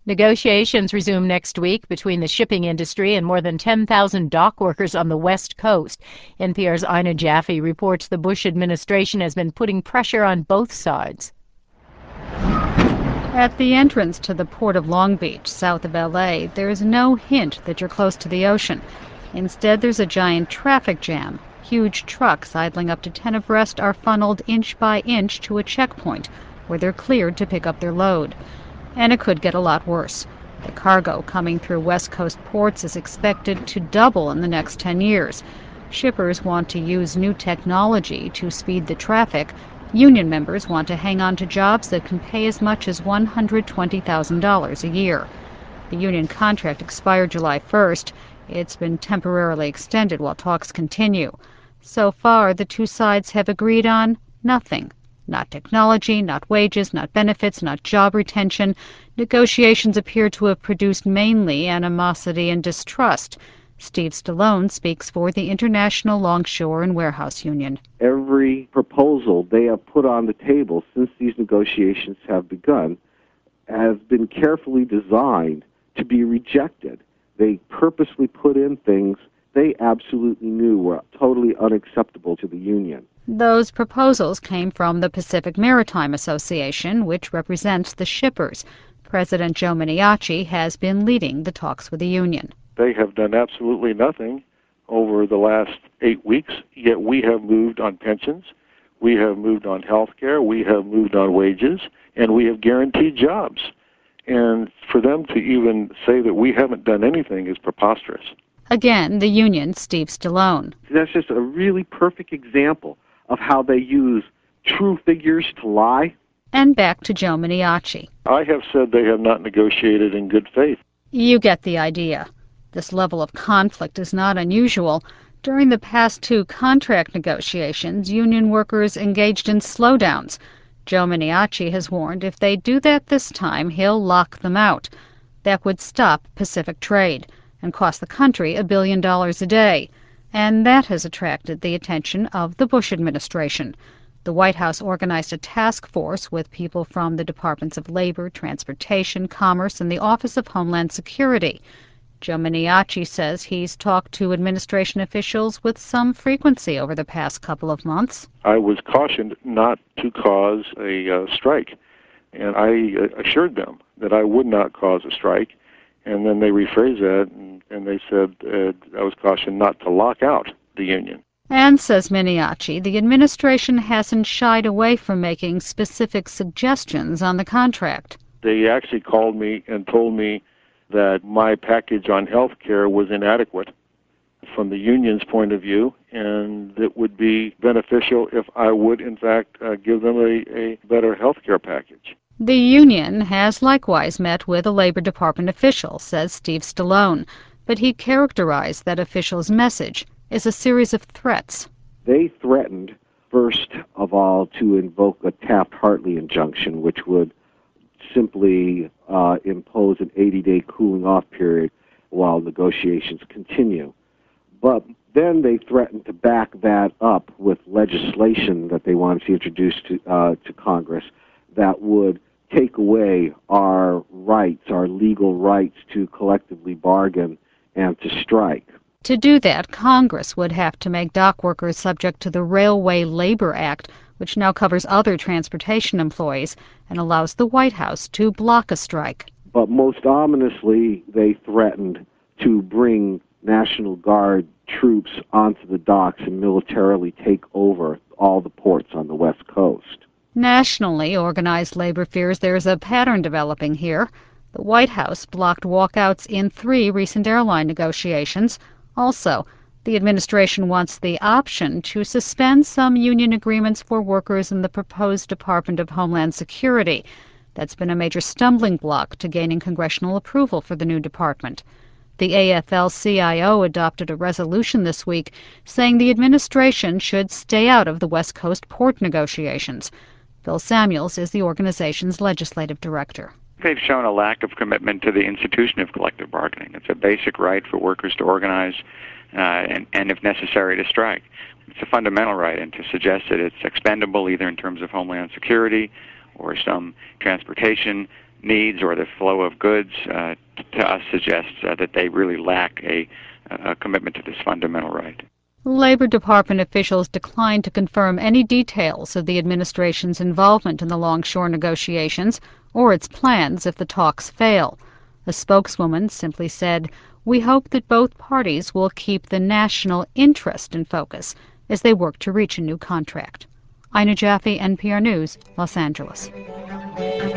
Negotiations resume next week between the shipping industry and more than 10,000 dock workers on the West Coast. NPR's Ina Jaffe reports the Bush administration has been putting pressure on both sides. At the entrance to the Port of Long Beach, south of L.A., there is no hint that you're close to the ocean. Instead, there's a giant traffic jam. Huge trucks idling up to 10 abreast are funneled inch by inch to a checkpoint where they're cleared to pick up their load. And it could get a lot worse. The cargo coming through West Coast ports is expected to double in the next 10 years. Shippers want to use new technology to speed the traffic. Union members want to hang on to jobs that can pay as much as $120,000 a year. The union contract expired July 1st. It's been temporarily extended while talks continue. So far, the two sides have agreed on nothing. Not technology, not wages, not benefits, not job retention. Negotiations appear to have produced mainly animosity and distrust. Steve Stallone speaks for the International Longshore and Warehouse Union. Every proposal they have put on the table since these negotiations have begun has been carefully designed to be rejected. They purposely put in things they absolutely knew were totally unacceptable to the union. Those proposals came from the Pacific Maritime Association, which represents the shippers. President Joe Miniacci has been leading the talks with the union. They have done absolutely nothing over the last 8 weeks, yet we have moved on pensions, we have moved on health care, we have moved on wages, and we have guaranteed jobs. And for them to even say that we haven't done anything is preposterous. Again, the union, Steve Stallone. That's just a really perfect example of how they use true figures to lie. And back to Joe Miniacci. I have said they have not negotiated in good faith. You get the idea. This level of conflict is not unusual. During the past two contract negotiations, union workers engaged in slowdowns. Joe Miniacci has warned if they do that this time, he'll lock them out. That would stop Pacific trade and cost the country $1 billion a day. And that has attracted the attention of the Bush administration. The White House organized a task force with people from the Departments of Labor, Transportation, Commerce, and the Office of Homeland Security. Joe Miniacci says he's talked to administration officials with some frequency over the past couple of months. I was cautioned not to cause a strike, and I assured them that I would not cause a strike, and then they rephrased that, and they said I was cautioned not to lock out the union. And, says Miniacci, the administration hasn't shied away from making specific suggestions on the contract. They actually called me and told me that my package on health care was inadequate from the union's point of view, and it would be beneficial if I would, in fact, give them a better health care package. The union has likewise met with a Labor Department official, says Steve Stallone, but he characterized that official's message as a series of threats. They threatened, first of all, to invoke a Taft-Hartley injunction, which would simply impose an 80-day cooling-off period while negotiations continue. But then they threatened to back that up with legislation that they wanted to introduce to Congress that would take away our rights, our legal rights to collectively bargain and to strike. To do that, Congress would have to make dock workers subject to the Railway Labor Act, which now covers other transportation employees and allows the White House to block a strike. But most ominously, they threatened to bring National Guard troops onto the docks and militarily take over all the ports on the West Coast. Nationally, organized labor fears there's a pattern developing here. The White House blocked walkouts in 3 recent airline negotiations. Also, the administration wants the option to suspend some union agreements for workers in the proposed Department of Homeland Security. That's been a major stumbling block to gaining congressional approval for the new department. The AFL-CIO adopted a resolution this week saying the administration should stay out of the West Coast port negotiations. Phil Samuels is the organization's legislative director. They've shown a lack of commitment to the institution of collective bargaining. It's a basic right for workers to organize and, if necessary, to strike. It's a fundamental right, and to suggest that it's expendable either in terms of Homeland Security or some transportation needs or the flow of goods to us suggests that they really lack a commitment to this fundamental right. Labor Department officials declined to confirm any details of the administration's involvement in the longshore negotiations or its plans if the talks fail. A spokeswoman simply said, "We hope that both parties will keep the national interest in focus as they work to reach a new contract." Ina Jaffe, NPR News, Los Angeles.